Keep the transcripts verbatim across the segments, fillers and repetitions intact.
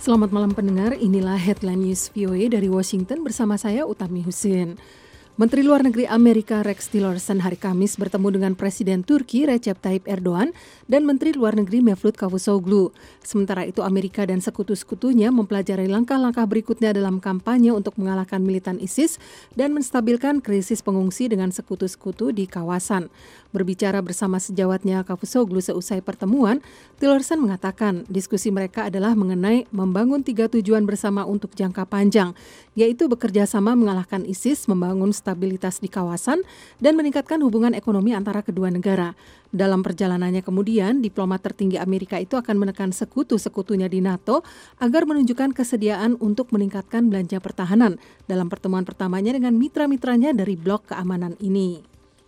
Selamat malam pendengar, inilah Headline News V O A dari Washington bersama saya Utami Husin. Menteri Luar Negeri Amerika Rex Tillerson hari Kamis bertemu dengan Presiden Turki Recep Tayyip Erdogan dan Menteri Luar Negeri Mevlut Cavusoglu. Sementara itu Amerika dan sekutu-sekutunya mempelajari langkah-langkah berikutnya dalam kampanye untuk mengalahkan militan ISIS dan menstabilkan krisis pengungsi dengan sekutu-sekutu di kawasan. Berbicara bersama sejawatnya Cavusoglu seusai pertemuan, Tillerson mengatakan diskusi mereka adalah mengenai membangun tiga tujuan bersama untuk jangka panjang, yaitu bekerja sama mengalahkan ISIS, membangun stabilitas di kawasan, dan meningkatkan hubungan ekonomi antara kedua negara. Dalam perjalanannya kemudian, diplomat tertinggi Amerika itu akan menekan sekutu-sekutunya di NATO agar menunjukkan kesediaan untuk meningkatkan belanja pertahanan dalam pertemuan pertamanya dengan mitra-mitranya dari blok keamanan ini.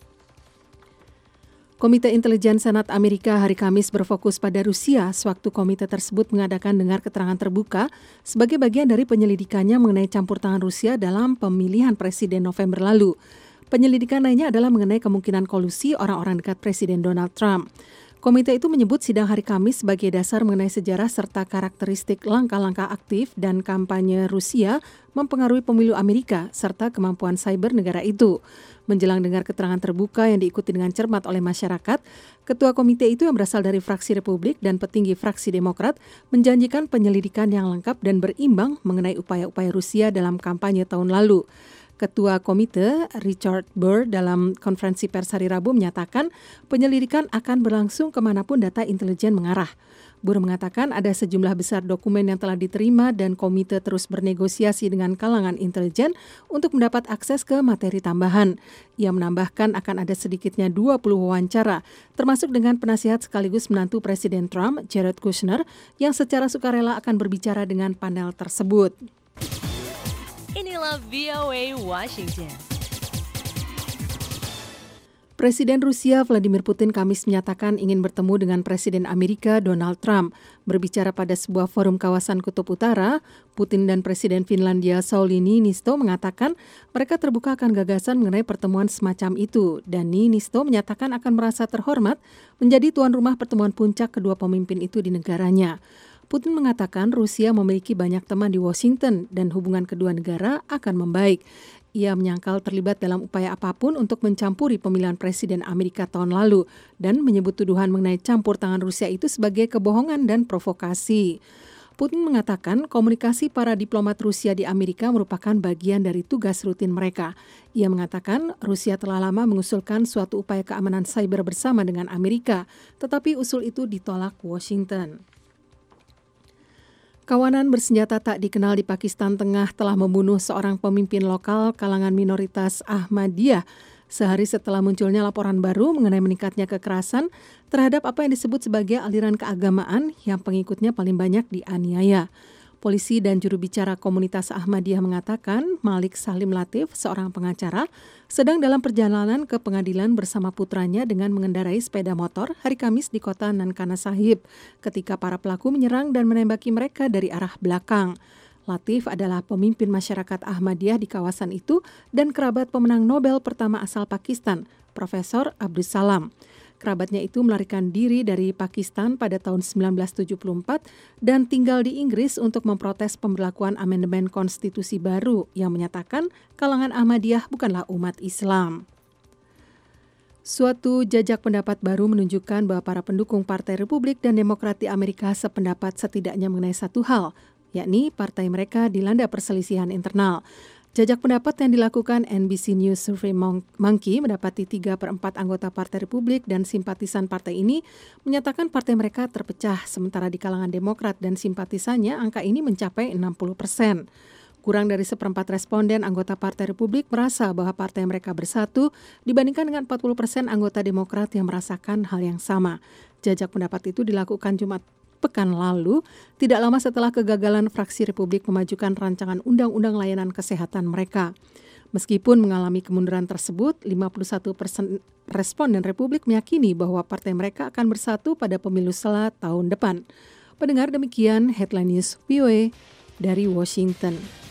Komite Intelijen Senat Amerika hari Kamis berfokus pada Rusia sewaktu komite tersebut mengadakan dengar keterangan terbuka sebagai bagian dari penyelidikannya mengenai campur tangan Rusia dalam pemilihan presiden November lalu. Penyelidikan lainnya adalah mengenai kemungkinan kolusi orang-orang dekat Presiden Donald Trump. Komite itu menyebut sidang hari Kamis sebagai dasar mengenai sejarah serta karakteristik langkah-langkah aktif dan kampanye Rusia mempengaruhi pemilu Amerika serta kemampuan cyber negara itu. Menjelang dengar keterangan terbuka yang diikuti dengan cermat oleh masyarakat, ketua komite itu yang berasal dari fraksi Republik dan petinggi fraksi Demokrat menjanjikan penyelidikan yang lengkap dan berimbang mengenai upaya-upaya Rusia dalam kampanye tahun lalu. Ketua komite Richard Burr dalam konferensi pers hari Rabu menyatakan penyelidikan akan berlangsung kemanapun data intelijen mengarah. Burr mengatakan ada sejumlah besar dokumen yang telah diterima dan komite terus bernegosiasi dengan kalangan intelijen untuk mendapat akses ke materi tambahan. Ia menambahkan akan ada sedikitnya dua puluh wawancara, termasuk dengan penasihat sekaligus menantu Presiden Trump, Jared Kushner, yang secara sukarela akan berbicara dengan panel tersebut. Inilah V O A Washington. Presiden Rusia Vladimir Putin Kamis menyatakan ingin bertemu dengan Presiden Amerika Donald Trump. Berbicara pada sebuah forum kawasan Kutub Utara, Putin dan Presiden Finlandia Sauli Niinisto mengatakan mereka terbuka akan gagasan mengenai pertemuan semacam itu. Dan Niinisto menyatakan akan merasa terhormat menjadi tuan rumah pertemuan puncak kedua pemimpin itu di negaranya. Putin mengatakan Rusia memiliki banyak teman di Washington dan hubungan kedua negara akan membaik. Ia menyangkal terlibat dalam upaya apapun untuk mencampuri pemilihan presiden Amerika tahun lalu dan menyebut tuduhan mengenai campur tangan Rusia itu sebagai kebohongan dan provokasi. Putin mengatakan komunikasi para diplomat Rusia di Amerika merupakan bagian dari tugas rutin mereka. Ia mengatakan Rusia telah lama mengusulkan suatu upaya keamanan cyber bersama dengan Amerika, tetapi usul itu ditolak Washington. Kawanan bersenjata tak dikenal di Pakistan Tengah telah membunuh seorang pemimpin lokal kalangan minoritas Ahmadiyah sehari setelah munculnya laporan baru mengenai meningkatnya kekerasan terhadap apa yang disebut sebagai aliran keagamaan yang pengikutnya paling banyak dianiaya. Polisi dan juru bicara komunitas Ahmadiyah mengatakan Malik Salim Latif, seorang pengacara, sedang dalam perjalanan ke pengadilan bersama putranya dengan mengendarai sepeda motor hari Kamis di kota Nankana Sahib ketika para pelaku menyerang dan menembaki mereka dari arah belakang. Latif adalah pemimpin masyarakat Ahmadiyah di kawasan itu dan kerabat pemenang Nobel pertama asal Pakistan, Profesor Abdus Salam. Kerabatnya itu melarikan diri dari Pakistan pada tahun sembilan belas tujuh puluh empat dan tinggal di Inggris untuk memprotes pemberlakuan amandemen konstitusi baru yang menyatakan kalangan Ahmadiyah bukanlah umat Islam. Suatu jajak pendapat baru menunjukkan bahwa para pendukung Partai Republik dan Demokrat di Amerika sependapat setidaknya mengenai satu hal, yakni partai mereka dilanda perselisihan internal. Jajak pendapat yang dilakukan N B C News Survey Monkey mendapati tiga per empat anggota Partai Republik dan simpatisan partai ini menyatakan partai mereka terpecah, sementara di kalangan Demokrat dan simpatisannya angka ini mencapai enam puluh persen. Kurang dari seperempat responden anggota Partai Republik merasa bahwa partai mereka bersatu dibandingkan dengan empat puluh persen anggota Demokrat yang merasakan hal yang sama. Jajak pendapat itu dilakukan Jumat pekan lalu, tidak lama setelah kegagalan fraksi Republik memajukan rancangan undang-undang layanan kesehatan mereka. Meskipun mengalami kemunduran tersebut, lima puluh satu persen responden Republik meyakini bahwa partai mereka akan bersatu pada pemilu sela tahun depan. Pendengar, demikian Headline News V O A dari Washington.